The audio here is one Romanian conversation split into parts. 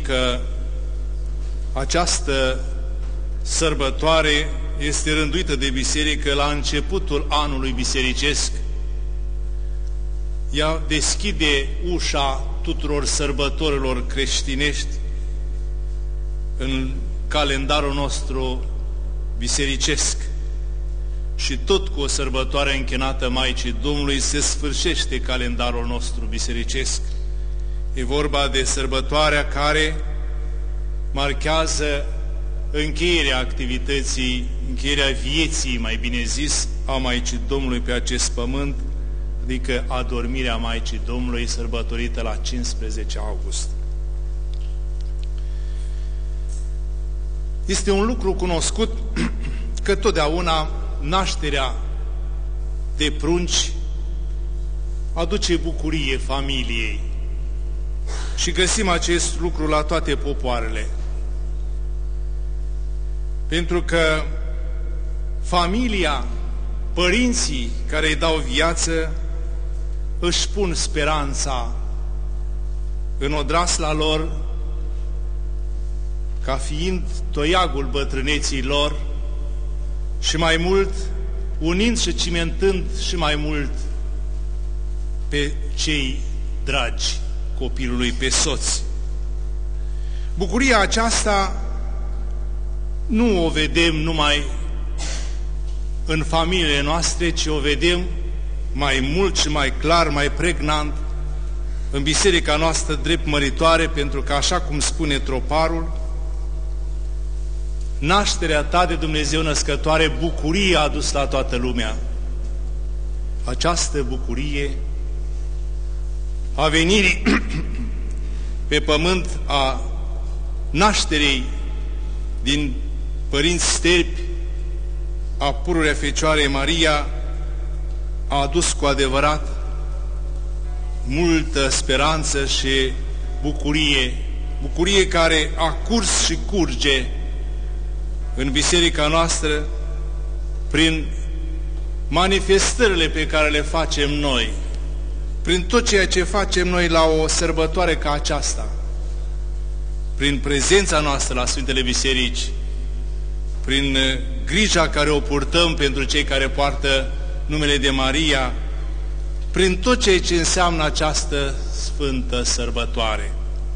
că această sărbătoare este rânduită de biserică la începutul anului bisericesc. Ea deschide ușa tuturor sărbătorilor creștinești în calendarul nostru bisericesc. Și tot cu o sărbătoare închinată Maicii Domnului se sfârșește calendarul nostru bisericesc. E vorba de sărbătoarea care marchează încheierea activității, încheierea vieții, mai bine zis, a Maicii Domnului pe acest pământ, adică adormirea Maicii Domnului, sărbătorită la 15 august. Este un lucru cunoscut că totdeauna nașterea de prunci aduce bucurie familiei și găsim acest lucru la toate popoarele. Pentru că familia, părinții care îi dau viață, își pun speranța în odrasla lor ca fiind toiagul bătrâneții lor și mai mult, unind și cimentând și mai mult pe cei dragi copilului, pe soți. Bucuria aceasta nu o vedem numai în familiile noastre, ci o vedem mai mult și mai clar, mai pregnant în biserica noastră drept măritoare, pentru că, așa cum spune troparul, nașterea ta de Dumnezeu născătoare bucurie a adus la toată lumea. Această bucurie a venirii pe pământ, a nașterii din părinți sterpi a pururea Fecioarei Maria a adus cu adevărat multă speranță și bucurie care a curs și curge în biserica noastră prin manifestările pe care le facem noi, prin tot ceea ce facem noi la o sărbătoare ca aceasta, prin prezența noastră la Sfintele Biserici, prin grija care o purtăm pentru cei care poartă numele de Maria, prin tot ceea ce înseamnă această sfântă sărbătoare.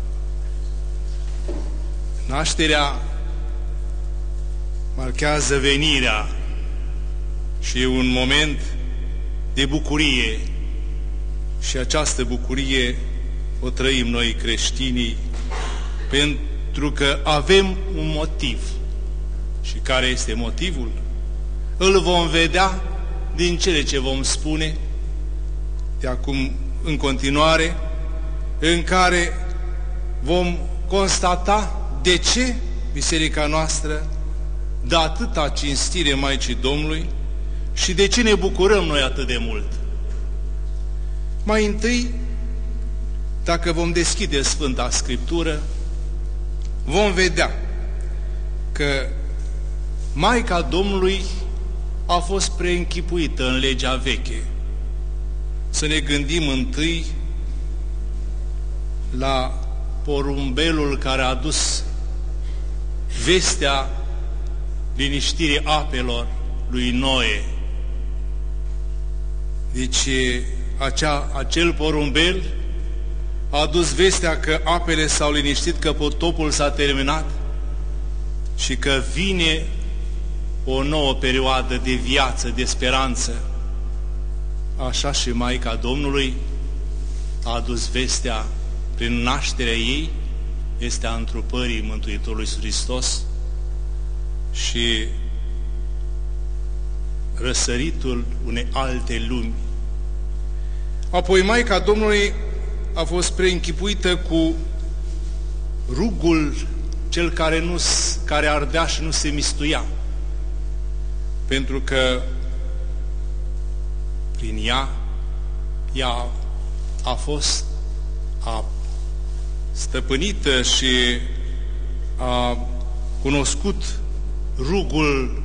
Nașterea marchează venirea și e un moment de bucurie și această bucurie o trăim noi creștinii pentru că avem un motiv. Și care este motivul? Îl vom vedea din cele ce vom spune de acum în continuare, în care vom constata de ce biserica noastră dă atâta cinstire Maicii Domnului și de ce ne bucurăm noi atât de mult. Mai întâi, dacă vom deschide Sfânta Scriptură, vom vedea că Maica Domnului a fost preînchipuită în legea veche. Să ne gândim întâi la porumbelul care a adus vestea liniștirii apelor lui Noe. Deci acel porumbel a adus vestea că apele s-au liniștit, că potopul s-a terminat și că vine o nouă perioadă de viață, de speranță. Așa și Maica Domnului a adus vestea prin nașterea ei, vestea întrupării Mântuitorului Hristos și răsăritul unei alte lumi. Apoi Maica Domnului a fost preînchipuită cu rugul cel care ardea și nu se mistuia, pentru că prin ea a fost stăpânită și a cunoscut rugul,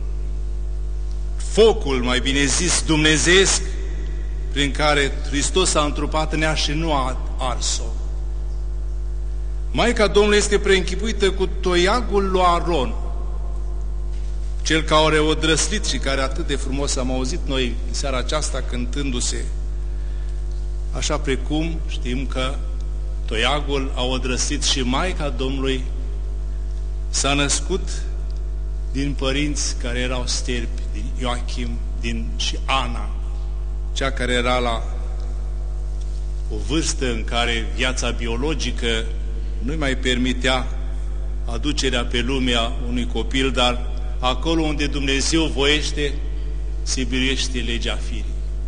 focul, mai bine zis, dumnezeiesc, prin care Hristos a întrupat în ea și nu a ars-o. Maica Domnului este preînchipuită cu toiagul lui Aron, cel care o drăslit și care atât de frumos am auzit noi în seara aceasta cântându-se. Așa precum știm că toiagul a odrăslit și Maica Domnului s-a născut din părinți care erau sterpi, din Ioachim și Ana, cea care era la o vârstă în care viața biologică nu mai permitea aducerea pe lumea unui copil, dar acolo unde Dumnezeu voiește, se biruiește legea firii.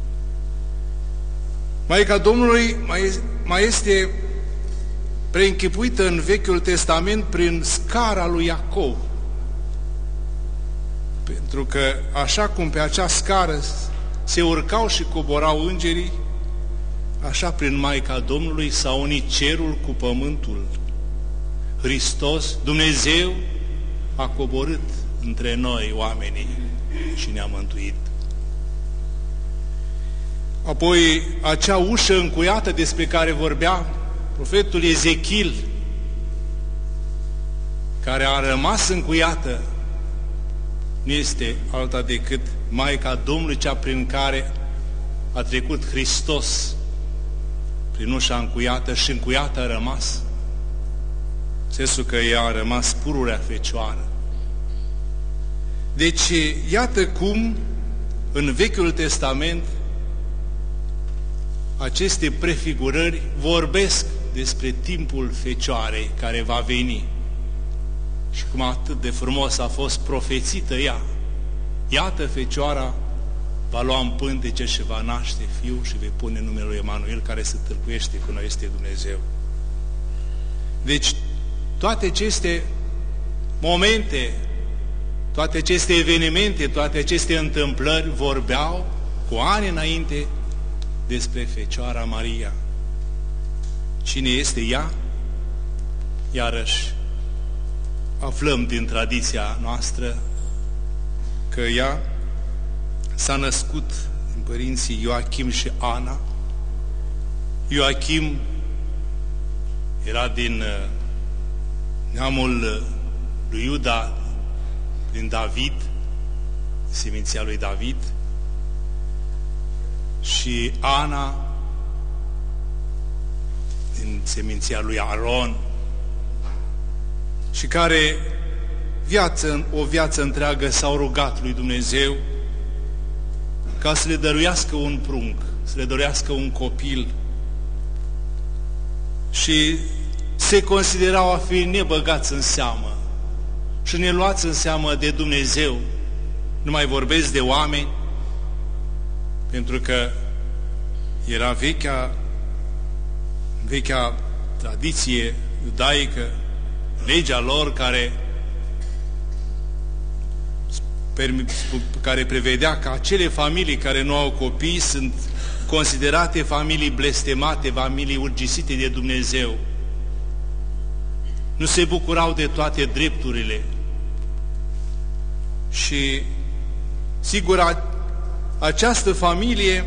Maica Domnului mai este preînchipuită în Vechiul Testament prin scara lui Iacov. Pentru că așa cum pe acea scară se urcau și coborau îngerii, așa prin Maica Domnului s-a unit cerul cu pământul. Hristos, Dumnezeu, a coborât între noi, oamenii, și ne-a mântuit. Apoi, acea ușă încuiată despre care vorbea profetul Ezechiel, care a rămas încuiată, nu este alta decât Maica Domnului, cea prin care a trecut Hristos prin ușa încuiată și încuiată a rămas. Sensul că ea a rămas pururea fecioară. Deci, iată cum în Vechiul Testament aceste prefigurări vorbesc despre timpul fecioarei care va veni și cum atât de frumos a fost profețită ea. Iată, fecioara va lua în pântece și va naște fiu și vei pune numele lui Emanuel, care se tâlcuiește cu noi, este Dumnezeu. Deci, toate aceste momente, toate aceste evenimente, toate aceste întâmplări vorbeau cu ani înainte despre Fecioara Maria. Cine este ea? Iarăși, aflăm din tradiția noastră că ea s-a născut în părinții Ioachim și Ana. Ioachim era din neamul lui Iuda, din David, seminția lui David, și Ana din seminția lui Aron, și care o viață întreagă s-au rugat lui Dumnezeu ca să le dăruiască un prunc, să le dăruiască un copil, și se considerau a fi nebăgați în seamă și neluați în seamă de Dumnezeu. Nu mai vorbesc de oameni, pentru că era vechea tradiție iudaică, legea lor care prevedea că acele familii care nu au copii sunt considerate familii blestemate, familii urgisite de Dumnezeu. Nu se bucurau de toate drepturile. Și sigur, această familie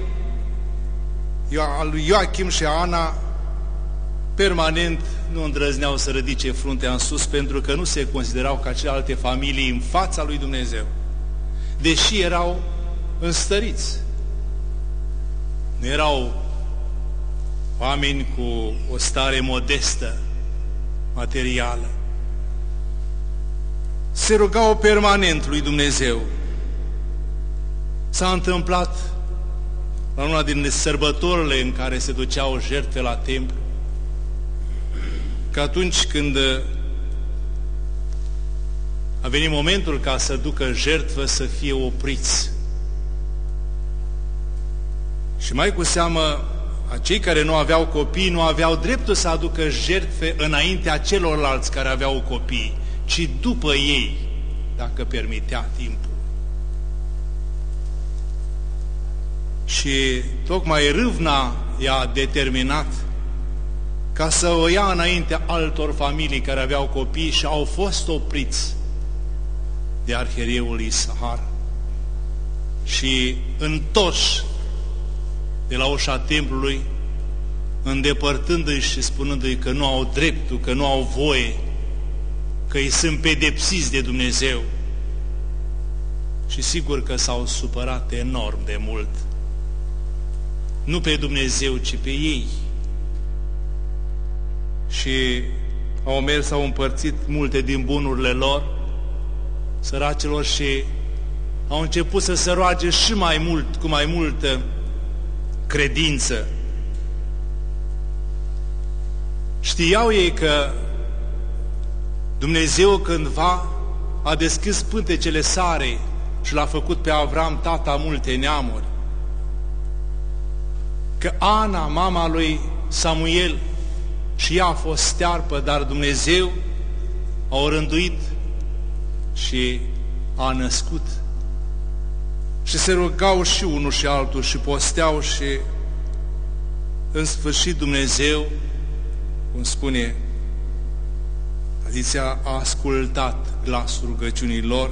a lui Ioachim și Ana permanent nu îndrăzneau să ridice fruntea în sus, pentru că nu se considerau ca celelalte familii în fața lui Dumnezeu, deși erau înstăriți. Nu erau oameni cu o stare modestă, materială. Se rugau permanent lui Dumnezeu. S-a întâmplat la una din sărbătorile în care se duceau jertfe la templu, că atunci când a venit momentul ca să ducă jertfă, să fie opriți. Și mai cu seamă, acei care nu aveau copii nu aveau dreptul să aducă jertfe înaintea celorlalți care aveau copii, ci după ei, dacă permitea timpul. Și tocmai râvna i-a determinat ca să o ia înaintea altor familii care aveau copii și au fost opriți de arhierieul Isahar și întoși de la ușa templului îndepărtându-i și spunându-i că nu au dreptul, că nu au voie, că îi sunt pedepsiți de Dumnezeu. Și sigur că s-au supărat enorm de mult. Nu pe Dumnezeu, ci pe ei. Și au mers, au împărțit multe din bunurile lor, săracilor, și au început să se roage și mai mult, cu mai multă credință. Știau ei că Dumnezeu cândva a deschis pântecele Sarei și l-a făcut pe Avram tata multe neamuri. Că Ana, mama lui Samuel, și ea a fost stearpă, dar Dumnezeu a orânduit și a născut. Și se rugau și unul și altul și posteau și în sfârșit Dumnezeu, cum spune tradiția, a ascultat glasul rugăciunii lor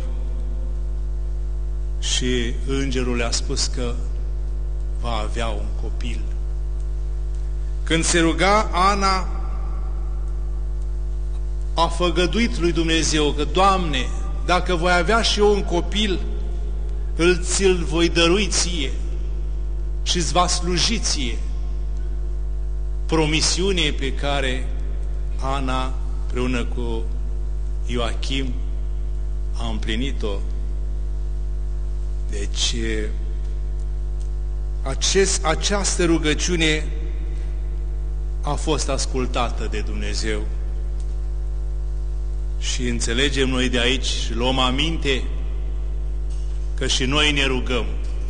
și îngerul le-a spus că va avea un copil. Când se ruga, Ana a făgăduit lui Dumnezeu că, Doamne, dacă voi avea și eu un copil, ți-l voi dărui ție și îți va sluji ție. Promisiune pe care Ana, împreună cu Ioachim, a împlinit-o. Deci, această rugăciune a fost ascultată de Dumnezeu. Și înțelegem noi de aici și luăm aminte că și noi ne rugăm.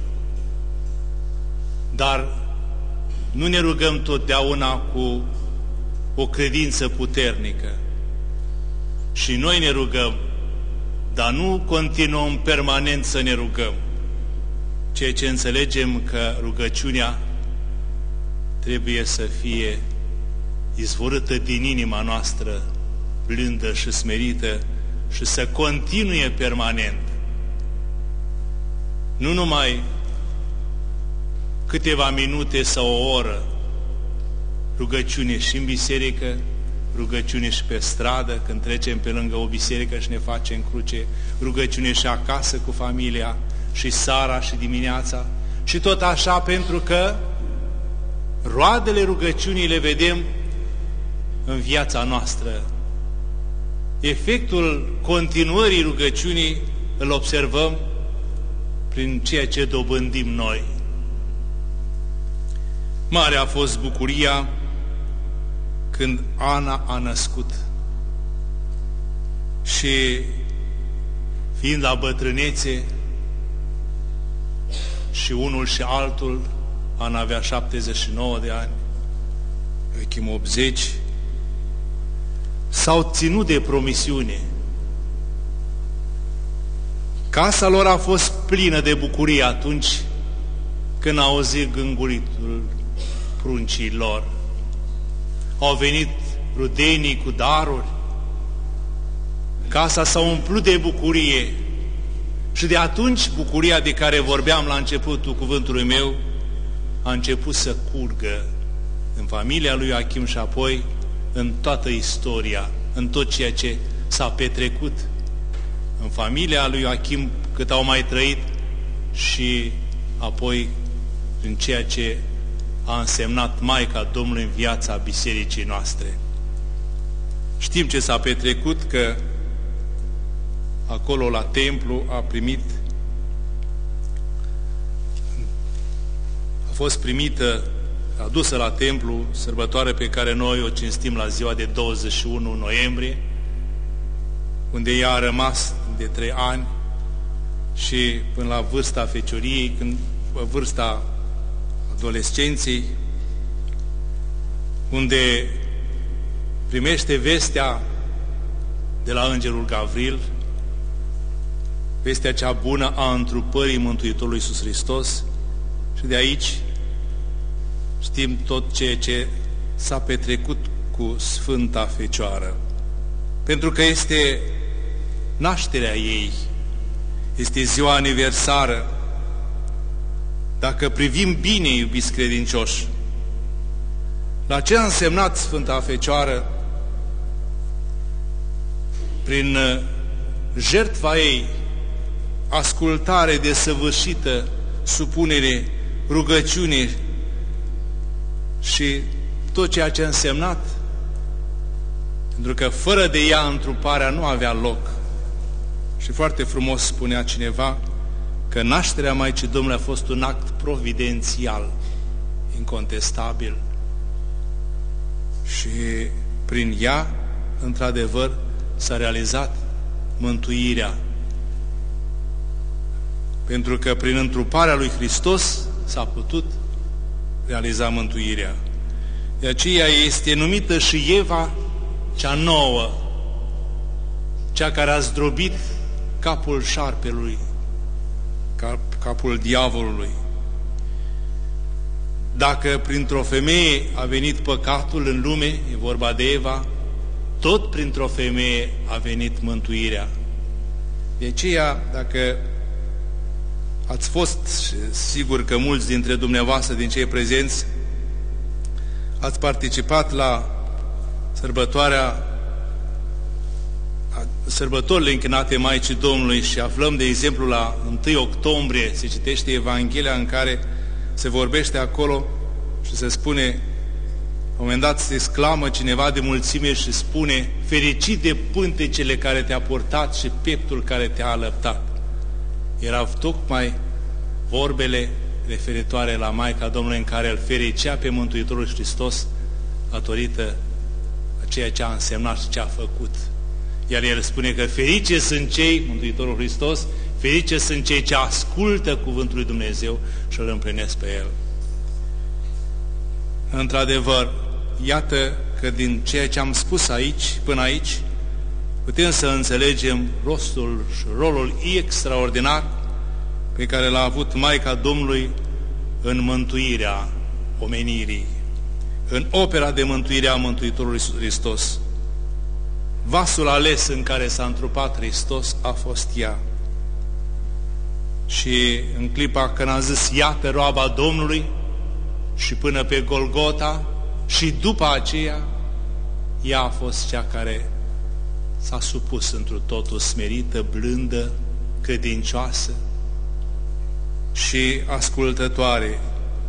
Dar nu ne rugăm totdeauna cu o credință puternică. Și noi ne rugăm, dar nu continuăm permanent să ne rugăm. Ceea ce înțelegem că rugăciunea trebuie să fie izvorâtă din inima noastră, blândă și smerită, și să continue permanent. Nu numai câteva minute sau o oră, rugăciune și în biserică, rugăciune și pe stradă, când trecem pe lângă o biserică și ne facem cruce, rugăciune și acasă cu familia, și seara și dimineața, și tot așa, pentru că roadele rugăciunii le vedem în viața noastră. Efectul continuării rugăciunii îl observăm prin ceea ce dobândim noi. Mare a fost bucuria când Ana a născut și, fiind la bătrânețe, și unul și altul, Ana avea 79 de ani, Ioachim 80, s-au ținut de promisiune. Casa lor a fost plină de bucurie atunci când au auzit gânguritul pruncii lor. Au venit rudenii cu daruri. Casa s-a umplut de bucurie. Și de atunci bucuria de care vorbeam la începutul cuvântului meu a început să curgă în familia lui Ioachim și apoi în toată istoria, în tot ceea ce s-a petrecut în familia lui Ioachim cât au mai trăit și apoi în ceea ce a însemnat Maica Domnului în viața bisericii noastre. Știm ce s-a petrecut, că acolo la templu a fost primită, adusă la templu, sărbătoare pe care noi o cinstim la ziua de 21 noiembrie, unde ea a rămas de 3 ani și până la vârsta fecioriei, când vârsta adolescenței, unde primește vestea de la îngerul Gavril, vestea cea bună a întrupării Mântuitorului Iisus Hristos, și de aici știm tot ceea ce s-a petrecut cu Sfânta Fecioară. Pentru că este nașterea ei, este ziua aniversară. Dacă privim bine, iubiți credincioși, la ce a însemnat Sfânta Fecioară prin jertfa ei, ascultare desăvârșită, supunere, rugăciune și tot ceea ce a însemnat, pentru că fără de ea întruparea nu avea loc. Și foarte frumos spunea cineva că nașterea Maicii Domnului a fost un act providențial, incontestabil. Și prin ea, într-adevăr, s-a realizat mântuirea. Pentru că prin întruparea lui Hristos s-a putut realiza mântuirea. De aceea este numită și Eva cea nouă, cea care a zdrobit capul șarpelui, capul diavolului. Dacă printr-o femeie a venit păcatul în lume, e vorba de Eva, tot printr-o femeie a venit mântuirea. De aceea, dacă ați fost, și sigur că mulți dintre dumneavoastră, din cei prezenți, ați participat la sărbătorile închinate Maicii Domnului și aflăm, de exemplu, la 1 octombrie se citește Evanghelia în care se vorbește acolo și se spune, la un moment dat se exclamă cineva de mulțime și spune: fericit de pântecele care te-a purtat și pieptul care te-a alăptat. Erau tocmai vorbele referitoare la Maica Domnului, în care îl fericea pe Mântuitorul Hristos datorită a ceea ce a însemnat și ce a făcut. Iar el spune că ferice sunt cei, Mântuitorul Hristos, ferice sunt cei ce ascultă cuvântul lui Dumnezeu și îl împlinesc pe el. Într-adevăr, iată că din ceea ce am spus aici, până aici, putem să înțelegem rostul și rolul extraordinar pe care l-a avut Maica Domnului în mântuirea omenirii, în opera de mântuire a Mântuitorului Hristos. Vasul ales în care s-a întrupat Hristos a fost ea. Și în clipa când a zis, iată roaba Domnului, și până pe Golgota, și după aceea, ea a fost cea care s-a supus întru totul, smerită, blândă, credincioasă și ascultătoare.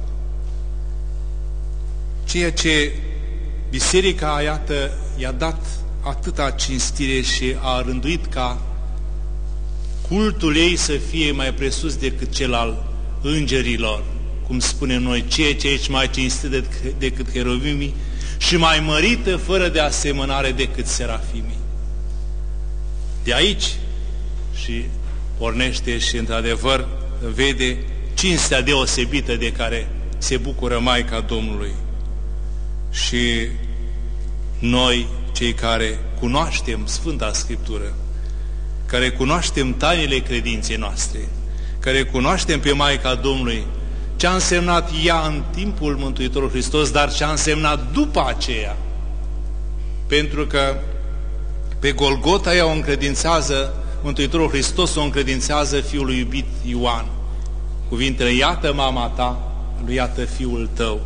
Ceea ce Biserica, iată, i-a dat atâta cinstire și a rânduit ca cultul ei să fie mai presus decât cel al îngerilor, cum spunem noi, ceea ce ești mai cinstit decât cheruvimii și mai mărită fără de asemănare decât serafimii. De aici și pornește și într-adevăr vede cinstea deosebită de care se bucură Maica Domnului. Și noi, cei care cunoaștem Sfânta Scriptură, care cunoaștem tainele credinței noastre, care cunoaștem pe Maica Domnului, ce a însemnat ea în timpul Mântuitorului Hristos, dar ce a însemnat după aceea. Pentru că pe Golgota ea o încredințează, Mântuitorul Hristos o încredințează fiului iubit Ioan. Cuvintele, iată mama ta, lui iată fiul tău.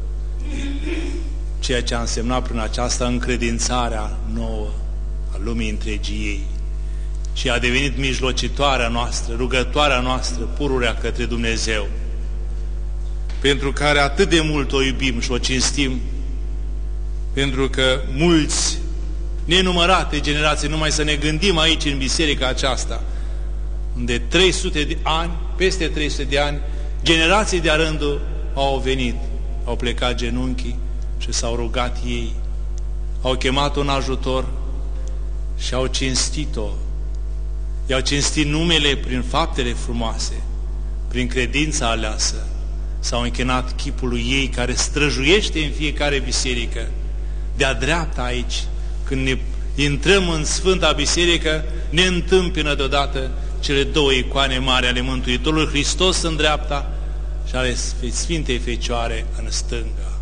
Ceea ce a însemnat prin aceasta încredințarea nouă a lumii întregii ei. Și a devenit mijlocitoarea noastră, rugătoarea noastră, pururea către Dumnezeu, pentru care atât de mult o iubim și o cinstim, pentru că mulți, nenumărate generații, numai să ne gândim aici în biserica aceasta, unde 300 de ani, peste 300 de ani, generații de-a rândul au venit, au plecat genunchii și s-au rugat ei, au chemat un ajutor și au cinstit-o. I-au cinstit numele prin faptele frumoase, prin credința aleasă. S-au închinat chipului ei care străjuiește în fiecare biserică. De-a dreapta aici, când ne intrăm în Sfânta Biserică, ne întâmpină deodată cele două icoane mari ale Mântuitorului Hristos în dreapta și ale Sfintei Fecioare în stânga.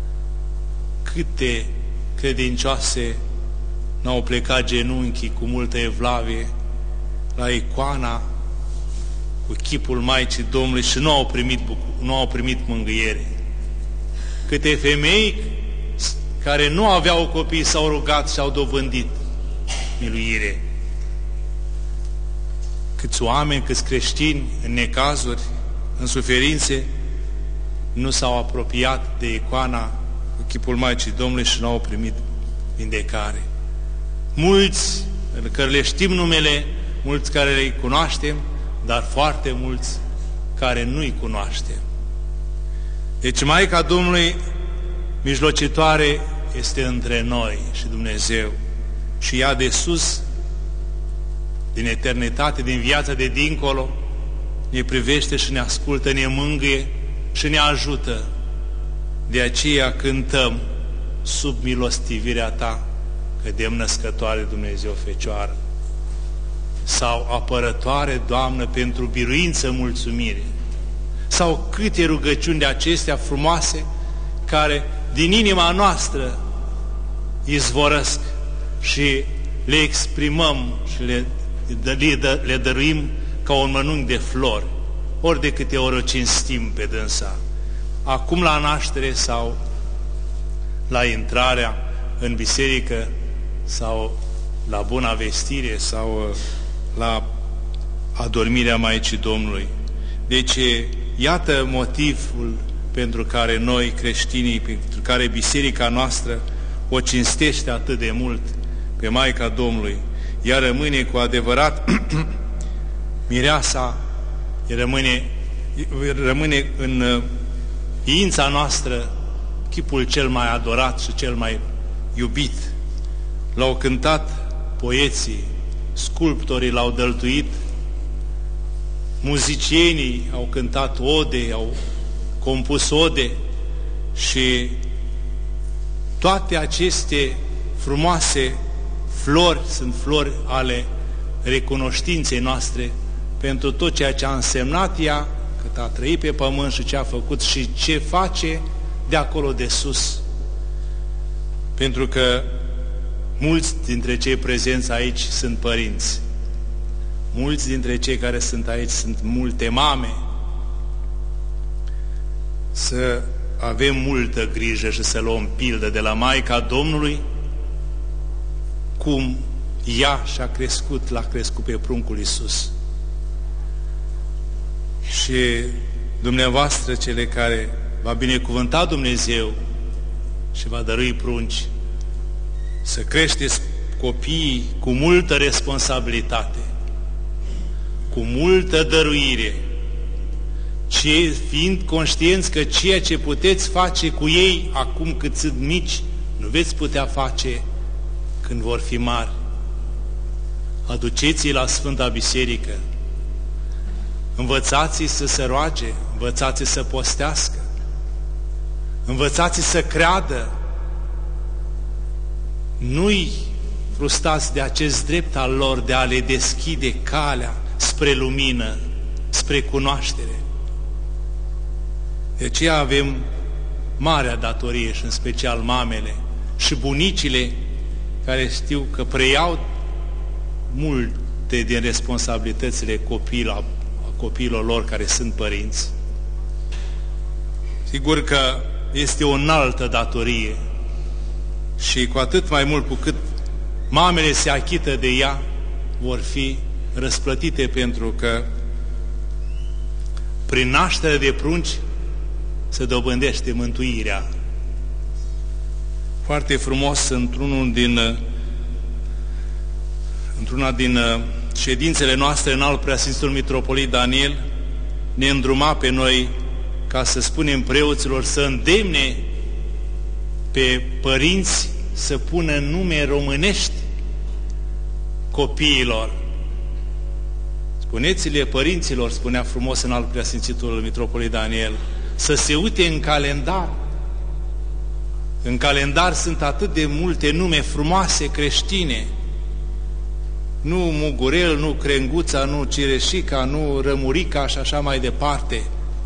Câte credincioase n-au plecat genunchii cu multă evlavie la icoana cu chipul Maicii Domnului și nu au primit mângâiere. Câte femei care nu aveau copii s-au rugat și au dobândit miluire. Câți oameni, câți creștini în necazuri, în suferințe, nu s-au apropiat de icoana cu chipul Maicii Domnului și nu au primit vindecare. Mulți care le știm numele, mulți care le cunoaștem, dar foarte mulți care nu-i cunoaștem. Deci Maica Domnului mijlocitoare este între noi și Dumnezeu și ea de sus, din eternitate, din viața de dincolo, ne privește și ne ascultă, ne mângâie și ne ajută. De aceea cântăm sub milostivirea ta, cădem născătoare Dumnezeu Fecioară, sau apărătoare, Doamnă, pentru biruință mulțumire, sau câte rugăciuni de acestea frumoase care din inima noastră izvorăsc și le exprimăm și le dăruim ca un mănânc de flori, ori de câte ori o cinstim pe dânsa, acum la naștere sau la intrarea în biserică sau la Buna Vestire sau la adormirea Maicii Domnului. Deci, iată motivul pentru care noi, creștinii, pentru care biserica noastră o cinstește atât de mult pe Maica Domnului. Ea rămâne cu adevărat mireasa, rămâne în ființa noastră chipul cel mai adorat și cel mai iubit. L-au cântat poeții, sculptorii l-au dăltuit, muzicienii au cântat ode, au compus ode și toate aceste frumoase flori sunt flori ale recunoștinței noastre pentru tot ceea ce a însemnat ea, cât a trăit pe pământ și ce a făcut și ce face de acolo de sus. Pentru că mulți dintre cei prezenți aici sunt părinți. Mulți dintre cei care sunt aici sunt multe mame. Să avem multă grijă și să luăm pildă de la Maica Domnului, cum ea și-a crescut, l-a crescut pe pruncul Iisus. Și dumneavoastră, cele care va binecuvânta Dumnezeu și va dărui prunci, să creșteți copiii cu multă responsabilitate, cu multă dăruire, fiind conștienți că ceea ce puteți face cu ei acum cât sunt mici, nu veți putea face când vor fi mari. Aduceți-i la Sfânta Biserică, învățați-i să se roage, învățați-i să postească, învățați-i să creadă. Nu-i frustrați de acest drept al lor de a le deschide calea spre lumină, spre cunoaștere. De aceea avem marea datorie și în special mamele și bunicile care știu că preiau multe din responsabilitățile copiilor lor care sunt părinți. Sigur că este o înaltă datorie și cu atât mai mult cu cât mamele se achită de ea, vor fi răsplătite, pentru că prin naștere de prunci se dobândește mântuirea. Foarte frumos, într-una din ședințele noastre în Alt Preasfințitul Mitropolit Daniel, ne îndruma pe noi ca să spunem preoților să îndemne pe părinți să pună nume românești copiilor. Spuneți-le părinților, spunea frumos în Alt Preasfințitul Mitropolit Daniel, să se uite în calendar. În calendar sunt atât de multe nume frumoase creștine. Nu Mugurel, nu Crenguța, nu Cireșica, nu Rămurica și așa mai departe.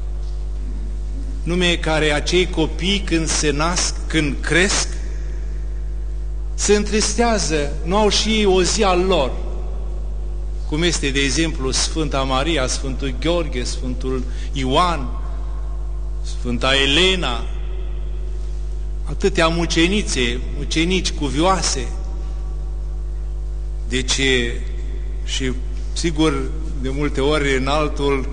Nume care acei copii când se nasc, când cresc, se întristează, nu au și ei o zi al lor. Cum este, de exemplu, Sfânta Maria, Sfântul Gheorghe, Sfântul Ioan, Sfânta Elena. atâtea mucenici cuvioase. Deci, și sigur, de multe ori în altul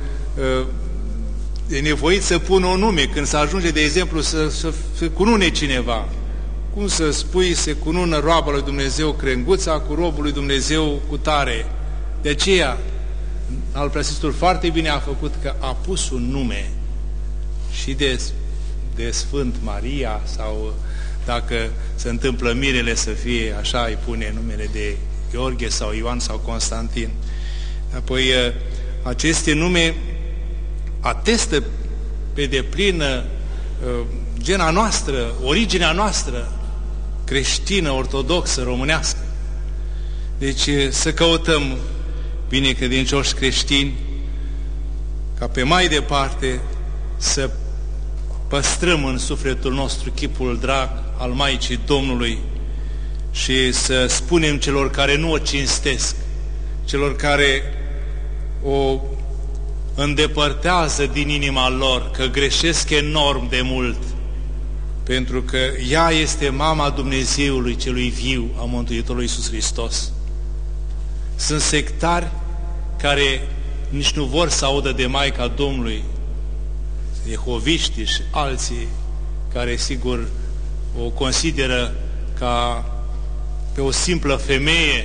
e nevoit să pună un nume când se ajunge, de exemplu, să cunune cineva. Cum să spui, se cunună roaba lui Dumnezeu Crenguța cu robul lui Dumnezeu Cutare. De aceea, al Preasfințitul foarte bine a făcut că a pus un nume și de Sfânt Maria, sau dacă se întâmplă mirele să fie așa, îi pune numele de Gheorghe sau Ioan sau Constantin. Apoi, aceste nume atestă pe deplină gena noastră, originea noastră creștină, ortodoxă, românească. Deci să căutăm, binecredincioși creștini, ca pe mai departe să păstrăm în sufletul nostru chipul drag al Maicii Domnului și să spunem celor care nu o cinstesc, celor care o îndepărtează din inima lor, că greșesc enorm de mult, pentru că ea este mama Dumnezeului celui viu, a Mântuitorului Iisus Hristos. Sunt sectari care nici nu vor să audă de Maica Domnului, jehoviștii și alții care, sigur, o consideră ca pe o simplă femeie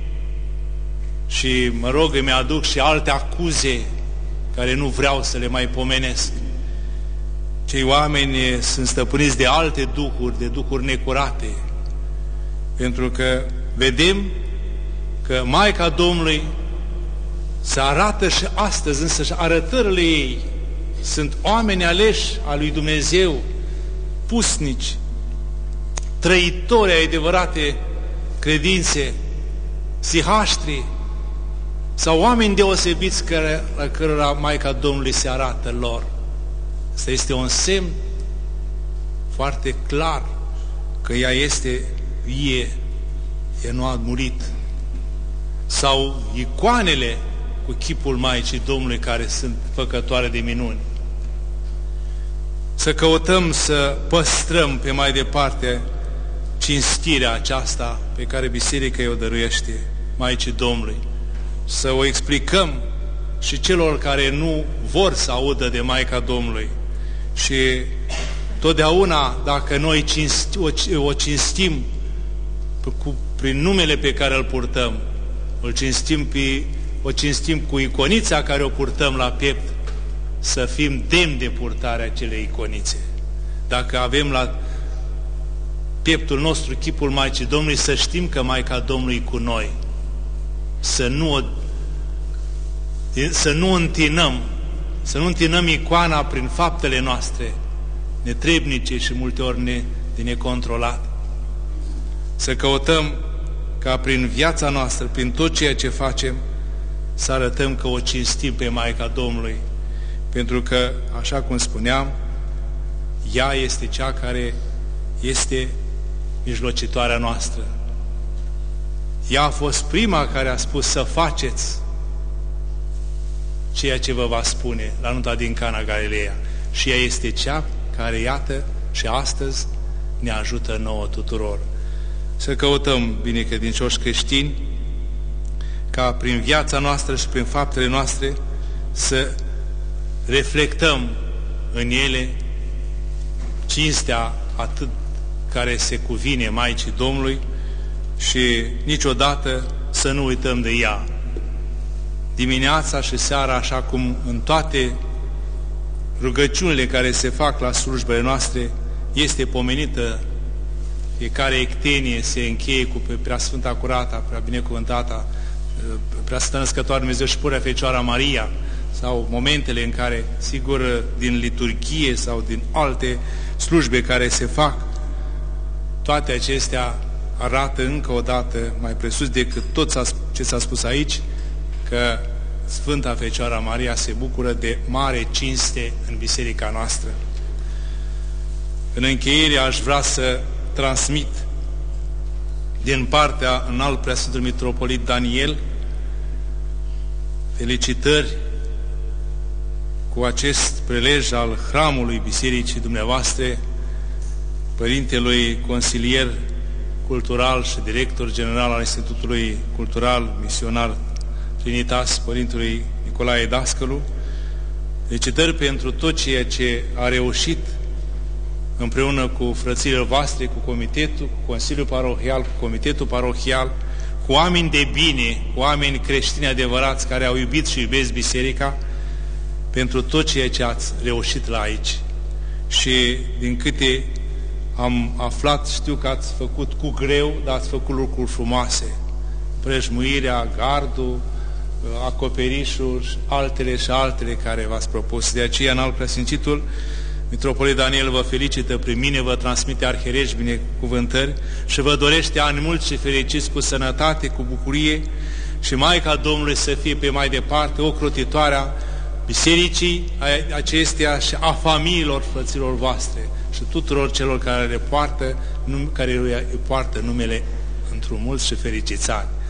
și, mă rog, îmi aduc și alte acuze care nu vreau să le mai pomenesc. Cei oameni sunt stăpâniți de alte duhuri, de duhuri necurate, pentru că vedem că Maica Domnului se arată și astăzi, însă și arătările ei sunt oameni aleși al lui Dumnezeu, pusnici, trăitori ai adevărate credințe, sihaștri, sau oameni deosebiți la cărora Maica Domnului se arată lor. Asta este un semn foarte clar că ea este vie, ea nu a murit. Sau icoanele cu chipul Maicii Domnului care sunt făcătoare de minuni. Să căutăm să păstrăm pe mai departe cinstirea aceasta pe care Biserica o dăruiește Maicii Domnului. Să o explicăm și celor care nu vor să audă de Maica Domnului. Și totdeauna, dacă noi o cinstim prin numele pe care îl purtăm, o cinstim cu iconița care o purtăm la piept, să fim demni de purtarea acelei iconițe. Dacă avem la pieptul nostru chipul Maicii Domnului, să știm că Maica Domnului e cu noi. Să nu întinăm icoana prin faptele noastre netrebnice și multe ori de necontrolat. Să căutăm ca prin viața noastră, prin tot ceea ce facem, să arătăm că o cinstim pe Maica Domnului. Pentru că, așa cum spuneam, ea este cea care este mijlocitoarea noastră. Ea a fost prima care a spus să faceți ceea ce vă va spune la nunta din Cana Galileea. Și ea este cea care, iată, și astăzi ne ajută nouă tuturor. Să căutăm, binecredincioși creștini, ca prin viața noastră și prin faptele noastre să reflectăm în ele cinstea atât care se cuvine Maicii Domnului și niciodată să nu uităm de ea. Dimineața și seara, așa cum în toate rugăciunile care se fac la slujbele noastre, este pomenită, fiecare ectenie se încheie cu Preasfânta Curata, Prea Binecuvântata, Preasfânta Născătoare Dumnezeu și Purea Fecioara Maria, sau momentele în care, sigur, din liturghie sau din alte slujbe care se fac, toate acestea arată încă o dată, mai presus decât tot ce s-a spus aici, că Sfânta Fecioara Maria se bucură de mare cinste în biserica noastră. În încheiere aș vrea să transmit din partea înalt Preasfântului Mitropolit Daniel felicitări cu acest prilej al hramului bisericii dumneavoastră părintelui consilier cultural și director general al Institutului Cultural Misionar Trinitas, Părintelui Nicolae Dascălu, felicitări pentru tot ceea ce a reușit împreună cu frățiile voastre, cu comitetul, cu Consiliul Parohial, cu Comitetul Parohial, cu oameni de bine, cu oameni creștini adevărați care au iubit și iubesc biserica, pentru tot ceea ce ați reușit la aici. Și din câte am aflat, știu că ați făcut cu greu, dar ați făcut lucruri frumoase. Prejmuirea, gardul, acoperișul, altele și altele care v-ați propus. De aceea, înalt preasfințitul Mitropolit Daniel vă felicită prin mine, vă transmite arhierești binecuvântări și vă dorește ani mulți și fericiți cu sănătate, cu bucurie și Maica Domnului să fie pe mai departe ocrotitoarea bisericii acesteia și a familiilor frăților voastre și tuturor celor care le poartă numele într-un mulți și fericiți ani.